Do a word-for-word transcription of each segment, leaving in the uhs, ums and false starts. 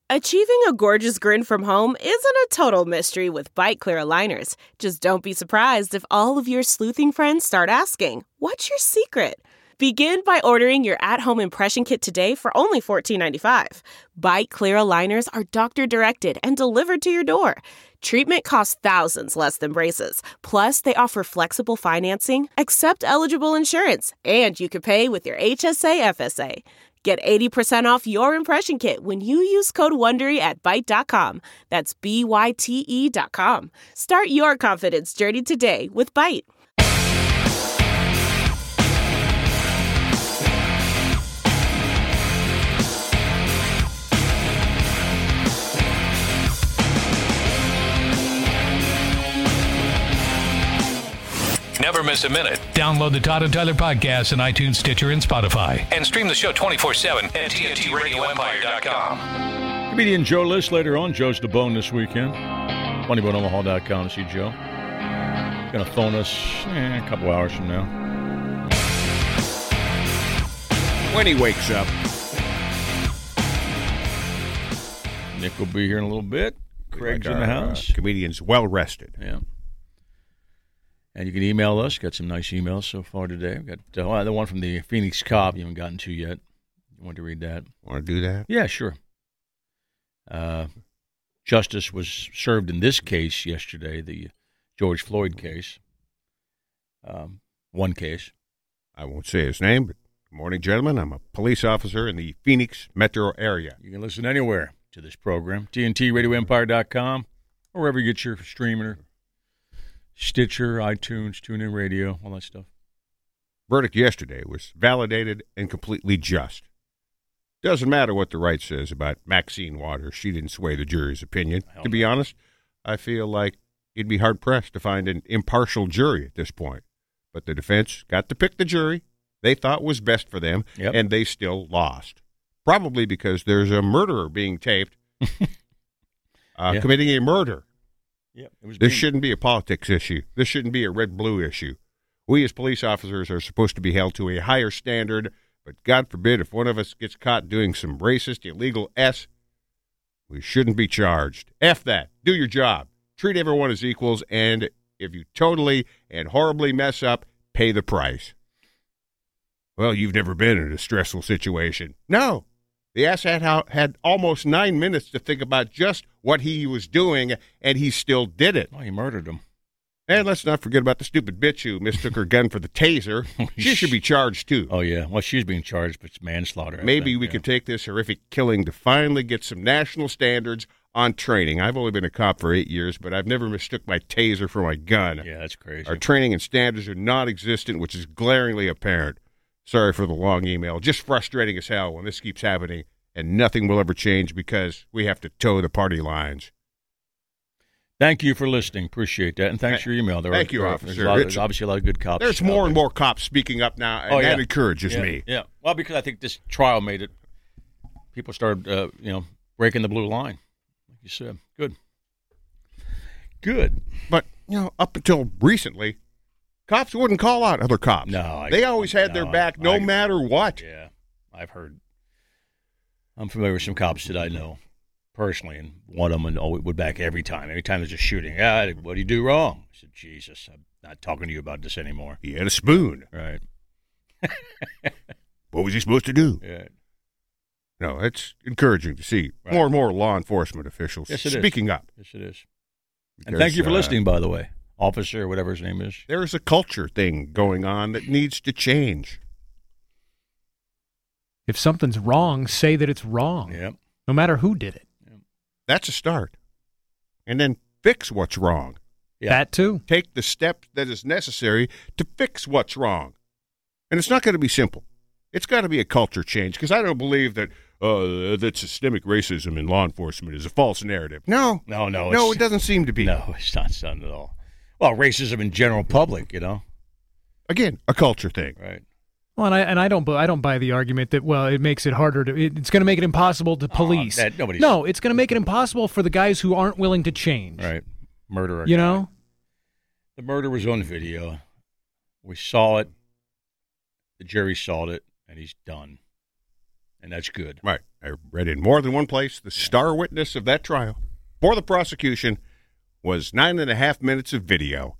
Achieving a gorgeous grin from home isn't a total mystery with Byte Clear aligners. Just don't be surprised if all of your sleuthing friends start asking, "What's your secret?" Begin by ordering your at-home impression kit today for only fourteen ninety-five. Byte Clear aligners are doctor-directed and delivered to your door. Treatment costs thousands less than braces. Plus, they offer flexible financing, accept eligible insurance, and you can pay with your H S A F S A. Get eighty percent off your impression kit when you use code WONDERY at byte dot com. That's B Y T E dot com. Start your confidence journey today with Byte. Never miss a minute. Download the Todd and Tyler podcast on iTunes, Stitcher, and Spotify. And stream the show twenty-four seven at T N T radio empire dot com. Comedian Joe List later on. Joe's the bone this weekend. funny bone omaha dot com to see Joe. Going to phone us eh, a couple hours from now. When he wakes up. Nick will be here in a little bit. Craig's like in the our, house. Uh, comedian's well rested. Yeah. And you can email us. Got some nice emails so far today. We've got uh, well, the one from the Phoenix cop you haven't gotten to yet. You want to read that? Want to do that? Yeah, sure. Uh, justice was served in this case yesterday, the George Floyd case. Um, one case. I won't say his name, but good morning, gentlemen. I'm a police officer in the Phoenix metro area. You can listen anywhere to this program. T N T radio empire dot com or wherever you get your streaming or Stitcher, iTunes, TuneIn Radio, all that stuff. Verdict yesterday was validated and completely just. Doesn't matter what the right says about Maxine Waters. She didn't sway the jury's opinion. Hell to be no. honest, I feel like you'd be hard-pressed to find an impartial jury at this point. But the defense got to pick the jury they thought was best for them, Yep. and they still lost. Probably because there's a murderer being taped uh, Yeah. committing a murder. Yep. It was This being- shouldn't be a politics issue. This shouldn't be a red-blue issue. We as police officers are supposed to be held to a higher standard, but God forbid if one of us gets caught doing some racist, illegal S, we shouldn't be charged. F that. Do your job. Treat everyone as equals, and if you totally and horribly mess up, pay the price. Well, you've never been in a stressful situation. No. The asshat ha- had almost nine minutes to think about just what he was doing, and he still did it. Oh, he murdered him. And let's not forget about the stupid bitch who mistook her gun for the taser. She should be charged, too. Oh, yeah. Well, she's being charged, but it's manslaughter. I Maybe think, we yeah. could take this horrific killing to finally get some national standards on training. I've only been a cop for eight years, but I've never mistook my taser for my gun. Yeah, that's crazy. Our training and standards are non-existent, which is glaringly apparent. Sorry for the long email. Just frustrating as hell when this keeps happening, and nothing will ever change because we have to toe the party lines. Thank you for listening. Appreciate that. And thanks for your email. There Thank are, you, there are- officer. There's, a lot, It's- there's obviously a lot of good cops. There's out more and there. more cops speaking up now, and Oh, yeah. that encourages yeah, me. Yeah. Well, because I think this trial made it, people started, uh, you know, breaking the blue line, like you said. Good. Good. But, you know, up until recently, cops wouldn't call out other cops. No. I, They always had no, their back no I- matter what. Yeah. I've heard. I'm familiar with some cops that I know personally, and one of them would would back every time. Every time there's a shooting. Ah, what do you do wrong? I said, Jesus, I'm not talking to you about this anymore. He had a spoon. Right. What was he supposed to do? Yeah. No, it's encouraging to see Right. more and more law enforcement officials Yes, it is. speaking up. Yes, it is. And Because, thank you for uh, listening, by the way. Officer, whatever his name is. There's a culture thing going on that needs to change. If something's wrong, say that it's wrong, Yep. no matter who did it. That's a start. And then fix what's wrong. Yeah. That too. Take the step that is necessary to fix what's wrong. And it's not going to be simple. It's got to be a culture change, because I don't believe that uh, that systemic racism in law enforcement is a false narrative. No. No, no. No, it's- it doesn't seem to be. No, it's not done at all. Well, racism in general public, you know. Again, a culture thing. Right. Well, and I and I don't bu- I don't buy the argument that well it makes it harder to it, it's going to make it impossible to police. that- nobody's- no, it's going to make it impossible for the guys who aren't willing to change. Right. Murderer. You know. The murder was on video. We saw it. The jury saw it, and he's done. and that's good. Right. I read in more than one place the star witness of that trial for the prosecution was nine and a half minutes of video.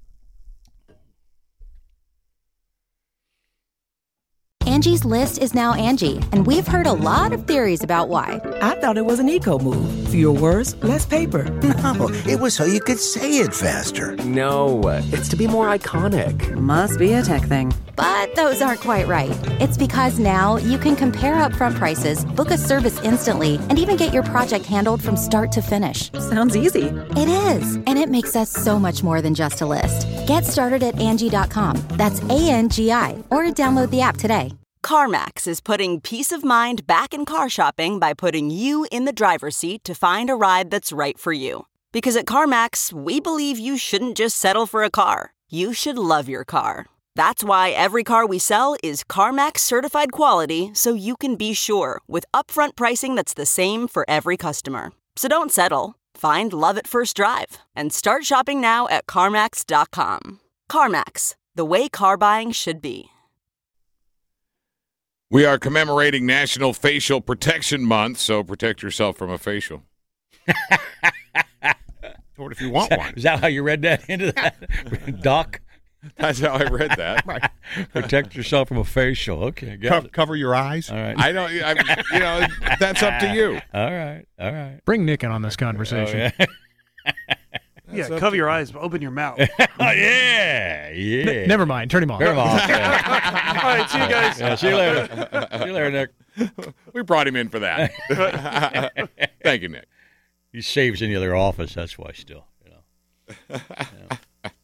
Angie's List is now Angie, and we've heard a lot of theories about why. I thought it was an eco move. Fewer words, less paper. No, it was so you could say it faster. No, it's to be more iconic. Must be a tech thing. But those aren't quite right. It's because now you can compare upfront prices, book a service instantly, and even get your project handled from start to finish. Sounds easy. It is, and it makes us so much more than just a list. Get started at Angie dot com. That's A N G I, or download the app today. CarMax is putting peace of mind back in car shopping by putting you in the driver's seat to find a ride that's right for you. Because at CarMax, we believe you shouldn't just settle for a car. You should love your car. That's why every car we sell is CarMax certified quality, so you can be sure with upfront pricing that's the same for every customer. So don't settle. Find love at first drive and start shopping now at CarMax dot com. CarMax, the way car buying should be. We are commemorating National Facial Protection Month, so protect yourself from a facial. What if you want is that, one? Is that how you read that into that, Doc? That's how I read that. Right. Protect yourself from a facial. Okay, got Co- it. cover your eyes. All right. I don't, I, you know, that's up to you. All right, all right. Bring Nick in on this conversation. Oh, yeah. Yeah, cover your eyes, but open your mouth. Oh, yeah, yeah. N- never mind. Turn him off. Turn him off. Yeah. All right, see you guys. Yeah, see you later. See you later, Nick. We brought him in for that. Thank you, Nick. He saves in the other office. That's why, still, you know. Yeah.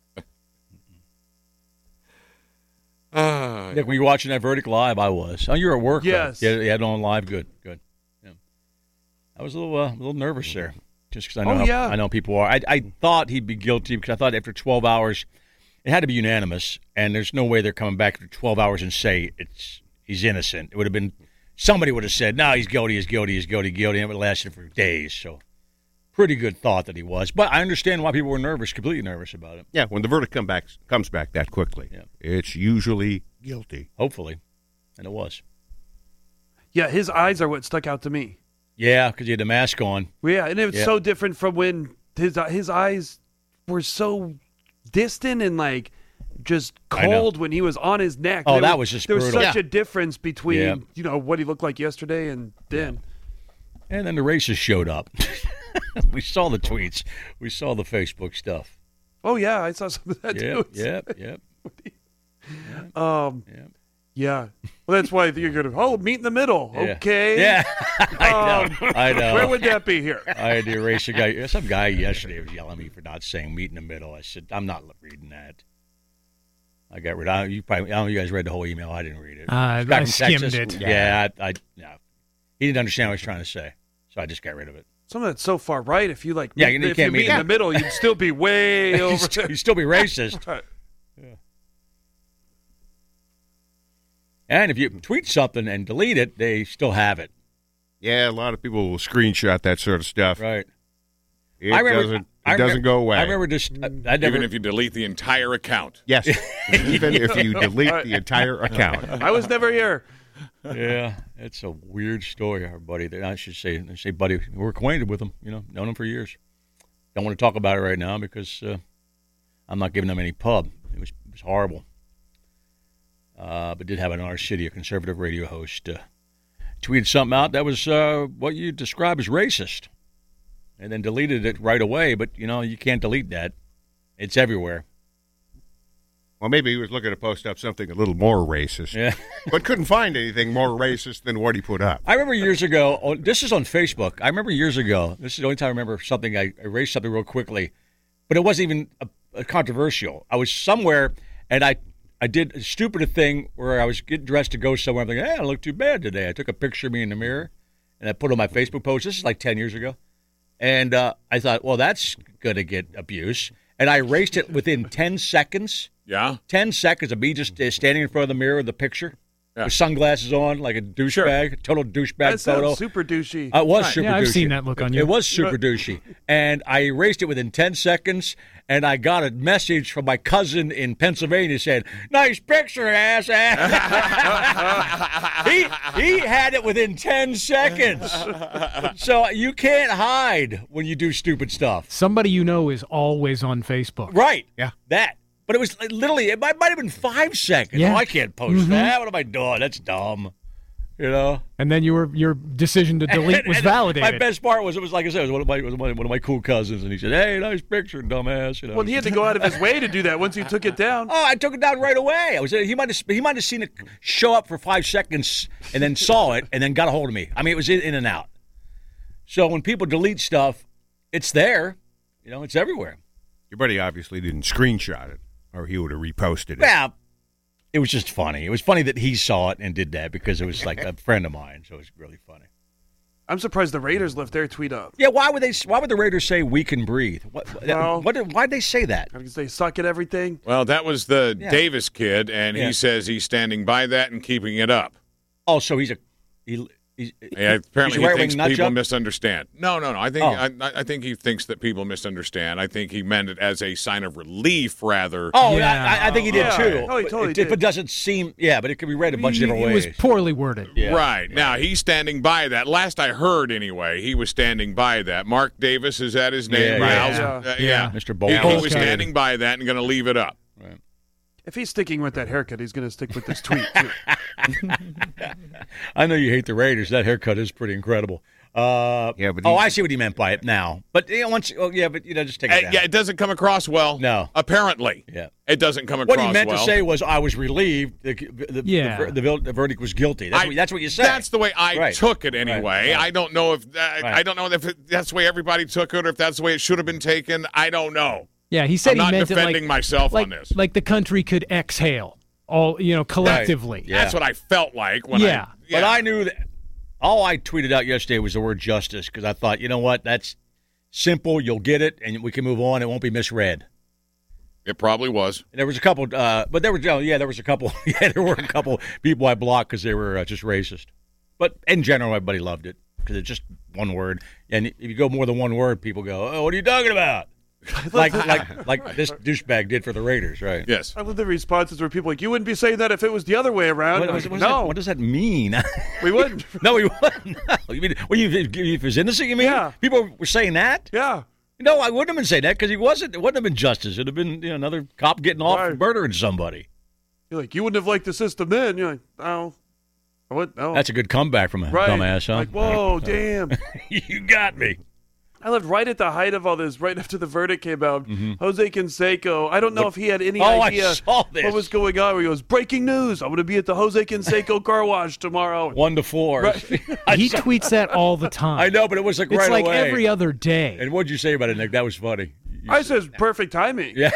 Uh, Nick, were you watching that verdict live? I was. Oh, you're at work. Yes. Though. Yeah, you had it on live. Good, good. Yeah. I was a little, uh, a little nervous there, just because I know, Oh, how, yeah. I know people are. I, I thought he'd be guilty because I thought after twelve hours, it had to be unanimous, and there's no way they're coming back after twelve hours and say it's he's innocent. It would have been somebody would have said, "No, he's guilty. He's guilty. He's guilty. Guilty." And it would have lasted for days. So, pretty good thought that he was. But I understand why people were nervous, completely nervous about it. Yeah, when the verdict come back, comes back that quickly, Yeah. it's usually guilty. Hopefully, and it was. Yeah, his eyes are what stuck out to me. Yeah, because he had the mask on. Well, yeah, and it was Yeah. so different from when his his eyes were so distant and like just I know. cold when he was on his neck. Oh, There that was just there was brutal. such Yeah. a difference between Yeah. you know what he looked like yesterday and then. And then the racists showed up. We saw the tweets. We saw the Facebook stuff. Oh yeah, I saw some of that too. Yep, yep, yep. Um, Yep. yeah. Well, that's why you're gonna oh meet in the middle. Yeah. Okay. Yeah, I Um, know. I know. Where would that be here? I had to erase a guy. Some guy yesterday was yelling at me for not saying meet in the middle. I said, I'm not reading that. I got rid of it. You probably, I don't know if you guys read the whole email. I didn't read it. Uh, Guy I from skimmed Texas. it. Yeah, I, I, no. He didn't understand what I was trying to say, so I just got rid of it. Some of that's so far right. If you like, Yeah, meet, you if can't you meet meet in in- the middle, you'd still be way You'd over. still, you'd still be racist. Right. And if you tweet something and delete it, they still have it. Yeah, a lot of people will screenshot that sort of stuff. Right. It I remember, doesn't. It I remember, doesn't go away. I remember just. I, I never, even if you delete the entire account. Yes, even if you delete the entire account. I was never here. Yeah, it's a weird story, our buddy. I should say, I say, buddy, we're acquainted with him. You know, known him for years. Don't want to talk about it right now because uh, I'm not giving them any pub. It was, it was horrible. Uh, but did have in our city a conservative radio host uh, tweeted something out that was uh, what you describe as racist, and then deleted it right away. But you know, you can't delete that; it's everywhere. Well, maybe he was looking to post up something a little more racist, Yeah. but couldn't find anything more racist than what he put up. I remember years ago, oh, this is on Facebook. I remember years ago, this is the only time I remember something, I erased something real quickly, but it wasn't even a, a controversial. I was somewhere, and I I did a stupid thing where I was getting dressed to go somewhere. I'm thinking, hey, I look too bad today. I took a picture of me in the mirror, and I put it on my Facebook post. This is like ten years ago. And uh, I thought, well, that's going to get abuse. And I erased it within ten seconds. Yeah? ten seconds of me just uh, standing in front of the mirror with the picture. Yeah. with sunglasses on, like a douchebag, total douchebag That sounds photo. super douchey. Uh, it was Right. super Yeah, douchey. I've seen that look on It- you. It was super douchey. And I erased it within ten seconds, and I got a message from my cousin in Pennsylvania saying, nice picture, ass ass. he, he had it within ten seconds. So you can't hide when you do stupid stuff. Somebody you know is always on Facebook. Right. Yeah. That. But it was like, literally, it might, might have been five seconds. Yeah. Oh, I can't post Mhm. that. What am I doing? That's dumb. You know? And then your your decision to delete And- was and validated. My best part was, it was like I said, it was one of my, it was one of my cool cousins, and he said, hey, nice picture, dumbass. You know? Well, he had to go out of his way to do that once you took it down. Oh, I took it down right away. I was he might have he might have seen it show up for five seconds and then saw it and then got a hold of me. I mean, it was in, in and out. So when people delete stuff, it's there. You know, it's everywhere. Your buddy obviously didn't screenshot it, or he would have reposted it. Yeah, it was just funny. It was funny that he saw it and did that because it was like a friend of mine. So it was really funny. I'm surprised the Raiders left their tweet up. Yeah, why would they? Why would the Raiders say we can breathe? What? Well, what did, why'd they say that? Because they suck at everything. Well, that was the Yeah. Davis kid, and Yeah. he says he's standing by that and keeping it up. Oh, so he's a he. He's, Yeah, apparently he's a he thinks right-wing people nutjob? misunderstand. No, no, no. I think Oh. I, I think he thinks that people misunderstand. I think he meant it as a sign of relief, rather. Oh, Yeah. I, I think he did Yeah. too. Oh, he totally it, did. But it doesn't seem. Yeah, but it could be read a bunch of different it ways. was poorly worded. Yeah. Right. Now, he's standing by that. Last I heard, anyway, he was standing by that. Mark Davis, is that his name? Yeah, Riles? yeah. Uh, Yeah. yeah. Mister He, Bowl. he Bowl was kid. standing by that and going to leave it up. If he's sticking with that haircut, he's going to stick with this tweet, too. I know you hate the Raiders. That haircut is pretty incredible. Uh, Yeah, but oh, he's- I see what he meant by it now. But you know, once, oh, yeah, but you know, just take Uh, it down. yeah, it doesn't come across well. No. Apparently. Yeah. It doesn't come across What he meant well. to say was, "I was relieved. The, the, Yeah. the, the, the verdict was guilty." That's, I- what, that's what you said. That's the way I Right. took it anyway. Right, right. I don't know if uh, I Right. don't know if it, that's the way everybody took it, or if that's the way it should have been taken. I don't know. Yeah, he said I'm he not meant defending it like, myself like, on this. like the country could exhale, all you know, collectively. Yeah. That's what I felt like when Yeah. I. But I knew that. All I tweeted out yesterday was the word justice because I thought, you know what, that's simple. You'll get it, and we can move on. It won't be misread. It probably was. And there was a couple, uh, but there were, oh, yeah, there was a couple, yeah, there were a couple people I blocked because they were uh, just racist. But in general, everybody loved it because it's just one word. And if you go more than one word, people go, "Oh, what are you talking about?" like, like, like this douchebag did for the Raiders, right? Yes. I love the responses where people are like, you wouldn't be saying that if it was the other way around. What, I'm what, like, what does no, that, what does that mean? we wouldn't. No, we wouldn't. No. You mean, well, you, if he was innocent, you mean? Yeah. People were saying that? Yeah. No, I wouldn't have been saying that because he wasn't. It wouldn't have been justice. It would have been, you know, another cop getting off Right. for murdering somebody. You're like, you wouldn't have liked the system then. You're like, oh. I would, no. That's a good comeback from a right. dumbass, huh? Like, whoa, damn. You got me. I lived right at the height of all this, right after the verdict came out. Mhm. Jose Canseco, I don't know What- if he had any Oh, I idea saw this. what was going on. Where he goes, breaking news, I'm going to be at the Jose Canseco car wash tomorrow. One to four. Right. He tweets that all the time. I know, but it was like It's right like away. every other day. And what'd you say about it, Nick? That was funny. You I says perfect timing. Yeah.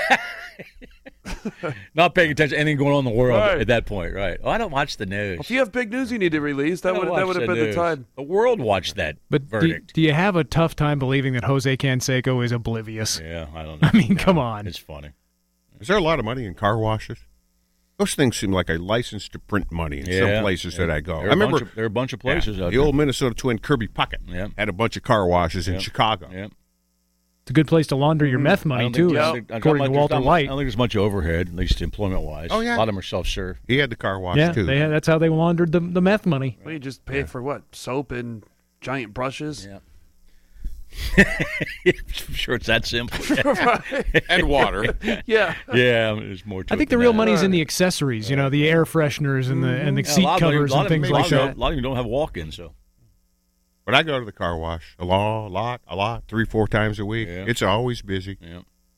Not paying attention to anything going on in the world Right. at that point, right? Oh, I don't watch the news. If you have big news you need to release, that I don't would that watch would have the been the news. time. The world watched that But do, verdict. do you have a tough time believing that Jose Canseco is oblivious? Yeah, I don't know. I mean, come on. It's funny. Is there a lot of money in car washes? Those things seem like a license to print money in Yeah, some places yeah. that I go. There are I a remember bunch of- there are a bunch of places yeah, out the there. old Minnesota twin Kirby Puckett Yeah. had a bunch of car washes in Yeah. Chicago. Yeah. It's a good place to launder your meth I money, don't too, think- I is- don't think- I don't according to think Walter there's not- White. I don't think there's much overhead, at least employment-wise. Oh, yeah. A lot of them are self-serve. He had the car wash Yeah, too. they had, that's how they laundered the, the meth money. Well, you just pay for what? Soap and giant brushes? Yeah. I'm sure it's that simple. And water. Yeah. Yeah, I mean, there's more to I it think the than real that. money's in the accessories, you know, the air fresheners and the and the Yeah, a seat lot of them- covers a lot and of them- things a lot like of them- that. A lot of them don't have walk-ins, so. But I go to the car wash a lot, a lot, a lot, three, four times a week. Yeah. It's always busy. Yeah.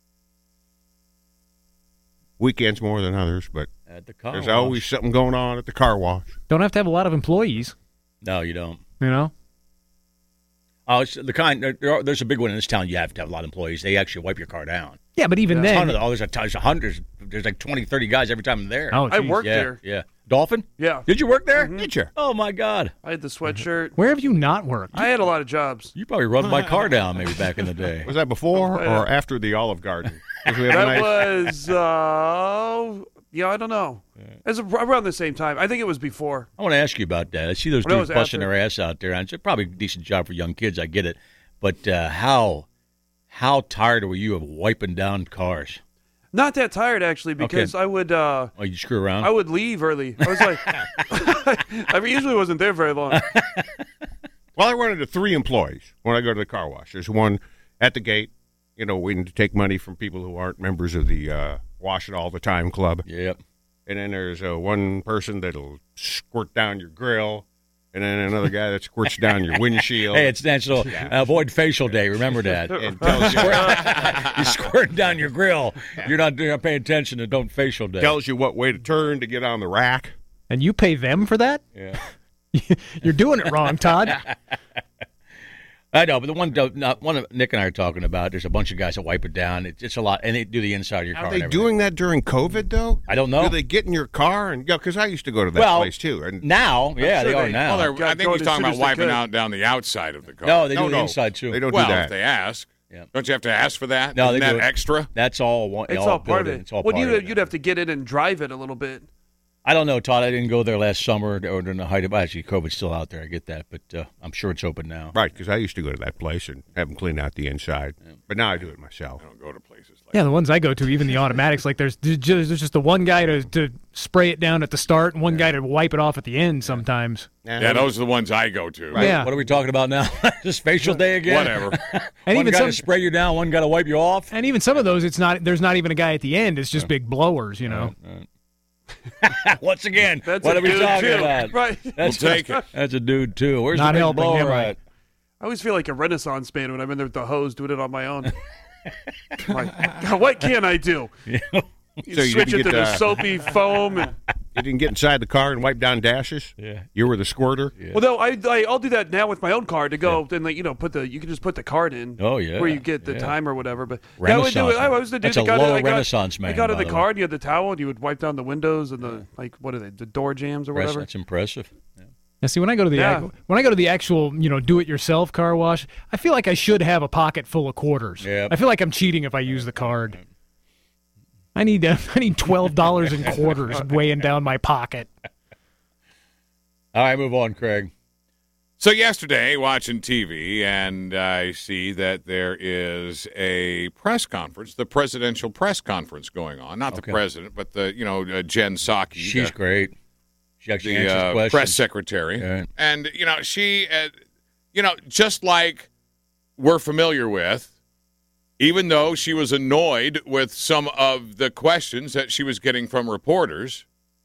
Weekends more than others, but At the car there's wash. always something going on at the car wash. Don't have to have a lot of employees, No, you don't. you know? Oh, it's the kind. There are, there's a big one in this town. You have to have a lot of employees. They actually wipe your car down. Yeah, but even A then, ton of them. Oh, there's a ton. There's a hundred. There's like twenty, thirty guys every time I'm there. Oh, I geez. worked yeah, there. Yeah. Dolphin? Yeah. Did you work there? Mhm. Did you? Oh my God. I had the sweatshirt. where have you not worked? I had a lot of jobs. You probably run my car down maybe back in the day. Was that before Oh, yeah. or after the Olive Garden? 'Cause we have a That nice- was uh, Yeah, I don't know. It's around the same time. I think it was before. I want to ask you about that. I see those Well, dudes that was busting after. their ass out there. And it's probably a decent job for young kids. I get it. But uh, how how tired were you of wiping down cars? Not that tired, actually, because Okay. I would uh, Oh, you screw around? I would leave early. I was like, I mean, usually wasn't there very long. Well, I run into three employees when I go to the car wash. There's one at the gate, you know, waiting to take money from people who aren't members of the uh, Wash It All the Time Club. Yep. And then there's uh, one person that'll squirt down your grill, and then another guy that squirts down your windshield. Hey, it's National Avoid Facial Day. Remember that. And tells you, You're squirting down your grill. You're not, you're not paying attention to Don't Facial Day. tells you what way to turn to get on the rack. And you pay them for that? Yeah. You're doing it wrong, Todd. I know, but the one not one of Nick and I are talking about, there's a bunch of guys that wipe it down. It's, it's a lot, and they do the inside of your car. Are and they everything. doing that during COVID, though? I don't know. Do they get in your car? and yeah, Because I used to go to that Well, place, too. And Now, yeah, sure they are they- now. Well, they're- I Got think he's going talking as soon about as they wiping could. out down the outside of the car. no, they do No, the no. inside too. They don't well, do that. if they ask, Yeah. don't you have to ask for that? No, Isn't they that do it. extra? That's all. One, It's all, all part of built in. it. It's all Well, part you'd, of it. you'd have to get in and drive it a little bit. I don't know, Todd. I didn't go there last summer or during the height of actually COVID's still out there. I get that, but uh, I'm sure it's open now. Right, because I used to go to that place and have them clean out the inside. But now I do it myself. I don't go to places like Yeah, the ones I go to, even the automatics, like there's there's just, there's just the one guy to, to spray it down at the start and one guy to wipe it off at the end sometimes. Yeah, those are the ones I go to. Right. Yeah. What are we talking about now? Just facial day again? Whatever. And one even got some, to spray you down, one got to wipe you off. and even some of those, it's not. There's not even a guy at the end. It's just big blowers, you know. Once again, That's what a are we dude, talking too. about? Right. That's, We'll take it. That's a dude too. Where's Not the big helping, blower am I? at? I always feel like a Renaissance man when I'm in there with the hose doing it on my own. I'm like, God, what can I do? You So you switch didn't it to get, the uh, soapy foam. And, You didn't get inside the car and wipe down dashes? Yeah. You were the squirter? Yeah. Well, no, I, I I'll do that now with my own card to go and like you know put the you can just put the card in. Oh, yeah, where you get the yeah. time or whatever. But yeah, I would do it. Renaissance I man. was the dude That's that a got low it. I got, Renaissance man, I got in by the the card. And you had the towel, and you would wipe down the windows and the like. What are they? The door jams or Impress- whatever. That's impressive. Yeah. Now, see, when I go to the Yeah. ac- when I go to the actual, you know, do-it-yourself car wash, I feel like I should have a pocket full of quarters. Yep. I feel like I'm cheating if I use the card. I need uh, I need twelve dollars in quarters weighing down my pocket. All right, move on, Craig. So yesterday, watching T V, and I see that there is a press conference, the presidential press conference going on. Not the Okay. president, but the you know uh, Jen Psaki. She's the, great. She actually the answers uh, questions. press secretary, Yeah. and you know she, uh, you know, just like we're familiar with. Even though she was annoyed with some of the questions that she was getting from reporters,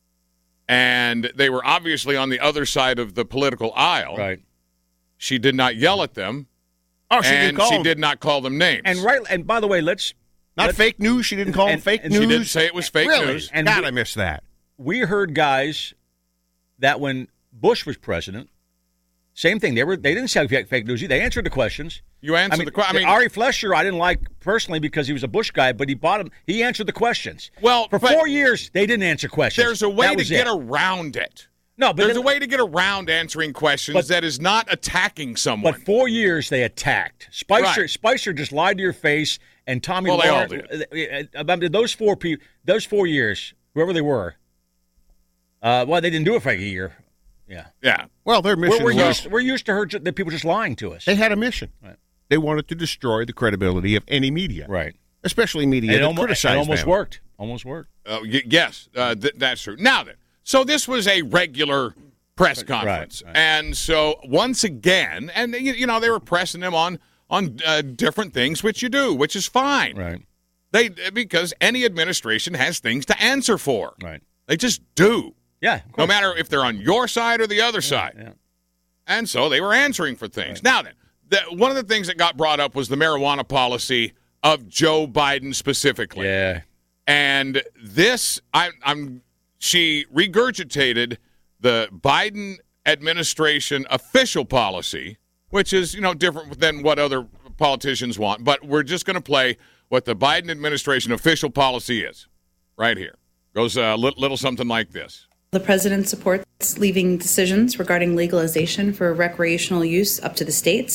and they were obviously on the other side of the political aisle, Right. she did not yell at them, Oh, she and didn't call she them. did not call them names. And right. And by the way, let's Not let's- fake news? She didn't call them and- fake and news? she didn't say it was fake really? news. And God, we- I missed that. We heard guys that when Bush was president, same thing. They were they didn't say fake fake news. They answered the questions. You answered I mean, the question. I mean, Ari Fleischer, I didn't like personally because he was a Bush guy, but he bought him. He answered the questions. Well, for but four years they didn't answer questions. there's a way That to was get it. around it. No, but There's then- a way to get around answering questions But- that is not attacking someone. But four years they attacked. Spicer Right. Spicer just lied to your face, and Tommy Well, they all Lawrence. About those four people, those four years, whoever they were. Uh, well, they didn't do it for like a year. Yeah. yeah. Well, their mission We're, we're was used. We're used to her. ju- The people just lying to us. they had a mission. Right. They wanted to destroy the credibility of any media, Right. especially media It that almost, it criticized almost them. worked. Almost worked. Uh, y- yes, uh, th- that's true. Now then, so this was a regular press conference, right. and so once again, and you, you know they were pressing them on on uh, different things, which you do, which is fine. Right. They because any administration has things to answer for. Right. They just do, Yeah. of no course. matter if they're on your side or the other side. Yeah. And so they were answering for things. Now then, the, one of the things that got brought up was the marijuana policy of Joe Biden specifically. Yeah. And this, I, I'm, she regurgitated the Biden administration official policy, which is, you know, different than what other politicians want. But we're just going to play what the Biden administration official policy is right here. Goes a li- little something like this. The president supports leaving decisions regarding legalization for recreational use up to the states.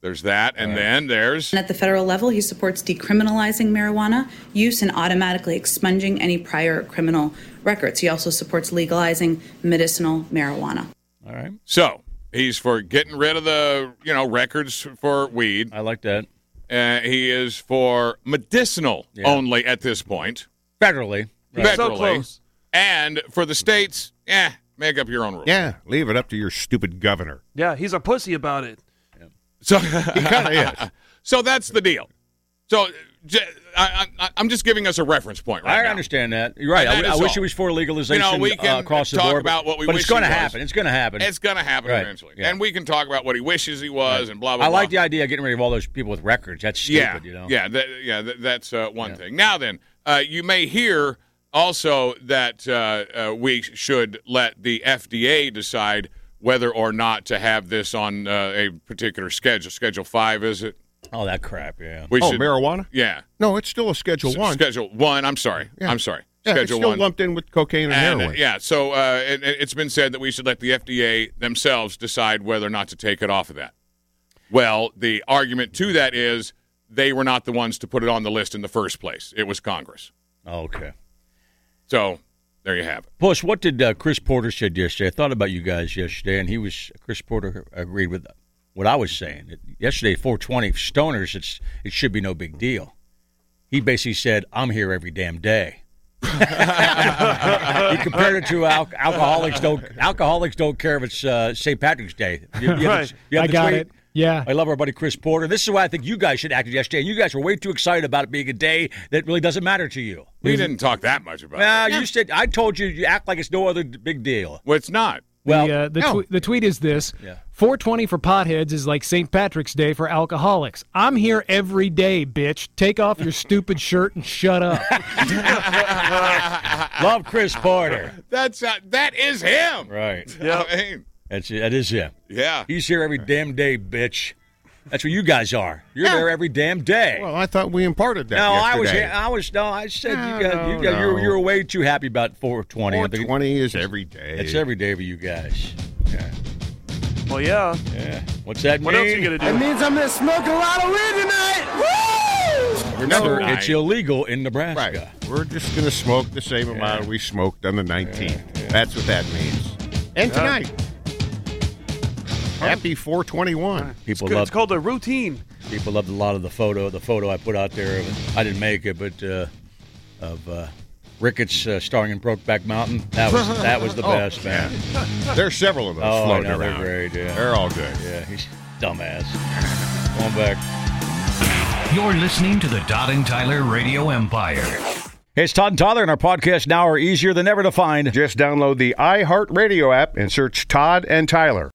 There's that. And right. then there's... And at the federal level, he supports decriminalizing marijuana use and automatically expunging any prior criminal records. He also supports legalizing medicinal marijuana. All right. So he's for getting rid of the, you know, records for weed. I like that. Uh, he is for medicinal yeah. only at this point. Federally. Right. Federally. So close. And for the states, eh, make up your own rules. Yeah, leave it up to your stupid governor. Yeah, he's a pussy about it. So he kind of is. So that's the deal. So I, I, I'm just giving us a reference point right I now. understand that. You're right. I, I wish all. it was for legalization you know, we can uh, across the talk board. About what we but wish it's going to was. happen. It's going to happen. It's going to happen right. eventually. Yeah. And we can talk about what he wishes he was right. and blah, blah, I blah. like the idea of getting rid of all those people with records. That's stupid, yeah. you know? Yeah, that, yeah that, that's uh, one yeah. thing. Now then, uh, you may hear also that uh, uh, we should let the F D A decide whether or not to have this on uh, a particular schedule. Schedule five, is it? Oh, that crap, yeah. We oh, should, marijuana? Yeah. No, it's still a Schedule S- one. Schedule one, I'm sorry. Yeah. I'm sorry. Yeah, Schedule it's still one. lumped in with cocaine and, and heroin. Uh, yeah, so uh, it, it's been said that we should let the F D A themselves decide whether or not to take it off of that. Well, the argument to that is they were not the ones to put it on the list in the first place. It was Congress. Oh, okay. So there you have it. Plus, what did uh, Chris Porter said yesterday? I thought about you guys yesterday, and he was Chris Porter agreed with what I was saying. Yesterday, four twenty stoners, it's it should be no big deal. He basically said, "I'm here every damn day." He compared it to al- alcoholics. Don't alcoholics don't care if it's uh, Saint Patrick's Day. You, you right. the, you I got tweet? it. Yeah. I love our buddy Chris Porter. This is why I think you guys should act yesterday. You guys were way too excited about it being a day that really doesn't matter to you. We didn't talk that much about nah, it. You said I told you you act like it's no other big deal. Well, it's not. Well, the, uh, the, no. tw- the tweet is this. Yeah. four twenty for potheads is like Saint Patrick's Day for alcoholics. I'm here every day, bitch. Take off your stupid shirt and shut up. Love Chris Porter. That's uh, that is him. Right. Yeah. I mean, That's that is him. Yeah. He's here every damn day, bitch. That's what you guys are. You're Yeah. there every damn day. Well, I thought we imparted that No, yesterday. I was. I was. No, I said No, you guys. no, you guys no. you're, you're way too happy about four twenty. four twenty is every day. It's every day for you guys. Yeah. Well, yeah. Yeah. What's that What mean? else are you going to do? It means I'm going to smoke a lot of weed tonight. Woo! Remember, No. it's illegal in Nebraska. Right. We're just going to smoke the same amount Yeah. we smoked on the nineteenth. Yeah, yeah. That's what that means. And Yeah. tonight. Happy four twenty-one. People It's, good. love. It's called a routine. People loved a lot of the photo. The photo I put out there. Of, I didn't make it, but uh, of uh, Ricketts uh, starring in Brokeback Mountain. That was that was the Oh, best, man. There's several of those Oh, I floating know, they're around. great. Yeah, They're all good. yeah. He's dumbass. Going back. You're listening to the Todd and Tyler Radio Empire. Hey, it's Todd and Tyler, and our podcasts now are easier than ever to find. Just download the iHeartRadio app and search Todd and Tyler.